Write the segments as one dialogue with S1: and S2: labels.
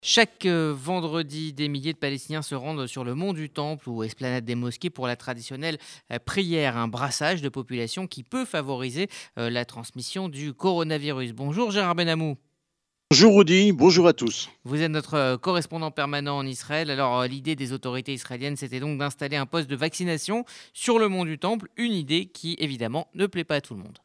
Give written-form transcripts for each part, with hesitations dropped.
S1: Chaque vendredi, des milliers de Palestiniens se rendent sur le mont du Temple ou esplanade des mosquées pour la traditionnelle prière, un brassage de population qui peut favoriser la transmission du coronavirus. Bonjour Gérard Benamou,
S2: Bonjour Rudy, bonjour à tous.
S1: vous êtes notre correspondant permanent en Israël. Alors l'idée des autorités israéliennes, c'était donc d'installer un poste de vaccination sur le mont du Temple, une idée qui évidemment ne plaît pas à tout le monde.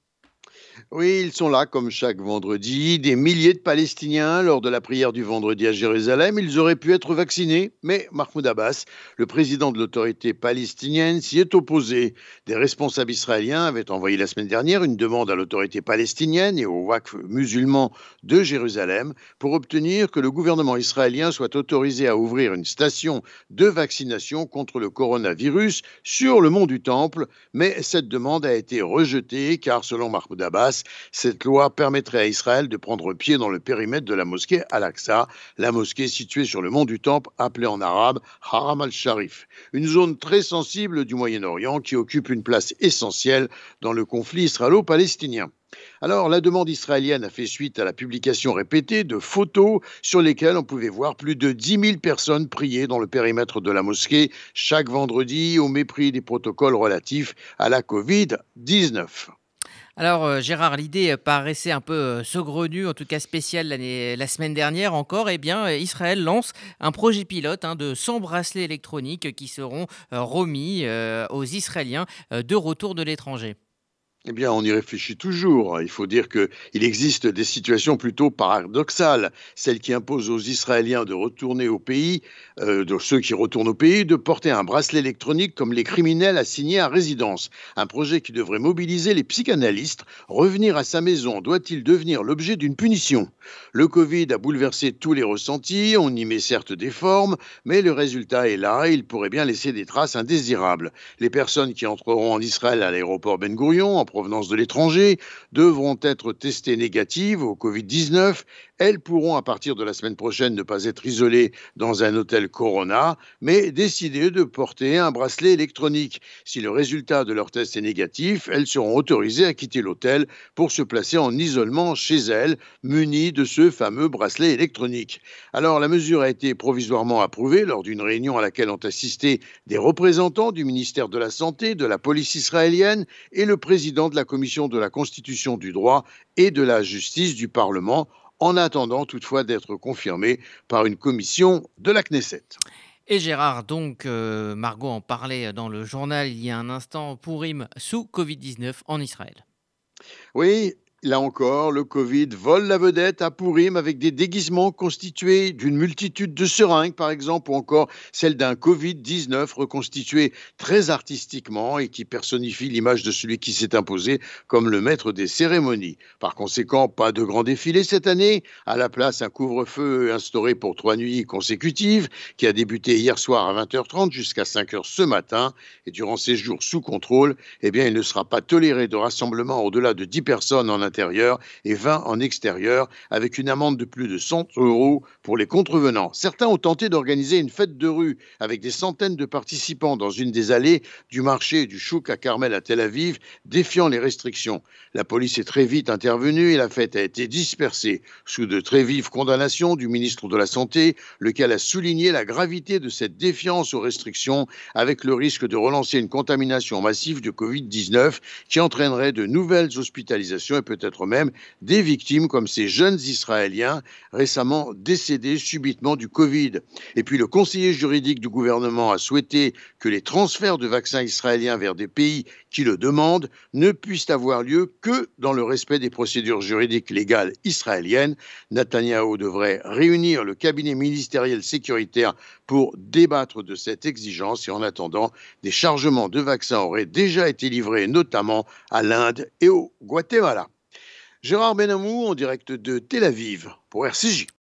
S2: Oui, ils sont là comme chaque vendredi. Des milliers de Palestiniens, lors de la prière du vendredi à Jérusalem, ils auraient pu être vaccinés, mais Mahmoud Abbas, le président de l'autorité palestinienne, s'y est opposé. Des responsables israéliens avaient envoyé la semaine dernière une demande à l'autorité palestinienne et au Waqf musulman de Jérusalem pour obtenir que le gouvernement israélien soit autorisé à ouvrir une station de vaccination contre le coronavirus sur le mont du Temple, mais cette demande a été rejetée car, selon Mahmoud Abbas, cette loi permettrait à Israël de prendre pied dans le périmètre de la mosquée Al-Aqsa, la mosquée située sur le mont du Temple, appelée en arabe Haram al-Sharif, une zone très sensible du Moyen-Orient qui occupe une place essentielle dans le conflit israélo-palestinien. Alors, la demande israélienne a fait suite à la publication répétée de photos sur lesquelles on pouvait voir plus de 10 000 personnes prier dans le périmètre de la mosquée chaque vendredi au mépris des protocoles relatifs à la Covid-19.
S1: Alors, Gérard, l'idée, paraissait un peu, saugrenue, en tout cas spéciale la semaine dernière encore. Eh bien, Israël lance un projet pilote, de 100 bracelets électroniques qui seront, remis, aux Israéliens, de retour de l'étranger.
S2: Eh bien, on y réfléchit toujours. Il faut dire qu'il existe des situations plutôt paradoxales. Celles qui imposent aux Israéliens de retourner au pays, de ceux qui retournent au pays, de porter un bracelet électronique comme les criminels assignés à résidence. Un projet qui devrait mobiliser les psychanalystes. Revenir à sa maison doit-il devenir l'objet d'une punition? Le Covid a bouleversé tous les ressentis. On y met certes des formes, mais le résultat est là et il pourrait bien laisser des traces indésirables. Les personnes qui entreront en Israël à l'aéroport Ben Gurion, en provenance de l'étranger, devront être testées négatives au Covid-19. Elles pourront, à partir de la semaine prochaine, ne pas être isolées dans un hôtel Corona, mais décider de porter un bracelet électronique. Si le résultat de leur test est négatif, elles seront autorisées à quitter l'hôtel pour se placer en isolement chez elles, munies de ce fameux bracelet électronique. Alors, la mesure a été provisoirement approuvée lors d'une réunion à laquelle ont assisté des représentants du ministère de la Santé, de la police israélienne et le président de la commission de la Constitution, du droit et de la justice du Parlement, en attendant toutefois d'être confirmé par une commission de la Knesset.
S1: Et Gérard, donc, Margot en parlait dans le journal il y a un instant, Pourim sous Covid-19 en Israël.
S2: Oui, là encore, le Covid vole la vedette à Pourim avec des déguisements constitués d'une multitude de seringues, par exemple, ou encore celle d'un Covid-19 reconstitué très artistiquement et qui personnifie l'image de celui qui s'est imposé comme le maître des cérémonies. Par conséquent, pas de grand défilé cette année. À la place, un couvre-feu instauré pour 3 nuits consécutives qui a débuté hier soir à 20h30 jusqu'à 5h ce matin. Et durant ces jours sous contrôle, eh bien, il ne sera pas toléré de rassemblement au-delà de 10 personnes en intérieur et 20 en extérieur, avec une amende de plus de 100 euros pour les contrevenants. Certains ont tenté d'organiser une fête de rue avec des centaines de participants dans une des allées du marché du Chouk à Carmel à Tel Aviv, défiant les restrictions. La police est très vite intervenue et la fête a été dispersée sous de très vives condamnations du ministre de la Santé, lequel a souligné la gravité de cette défiance aux restrictions, avec le risque de relancer une contamination massive de Covid-19 qui entraînerait de nouvelles hospitalisations et peut-être même des victimes comme ces jeunes Israéliens récemment décédés subitement du Covid. Et puis le conseiller juridique du gouvernement a souhaité que les transferts de vaccins israéliens vers des pays qui le demandent ne puissent avoir lieu que dans le respect des procédures juridiques légales israéliennes. Netanyahou devrait réunir le cabinet ministériel sécuritaire pour débattre de cette exigence et en attendant, des chargements de vaccins auraient déjà été livrés notamment à l'Inde et au Guatemala. Gérard Benamou en direct de Tel Aviv pour RCJ.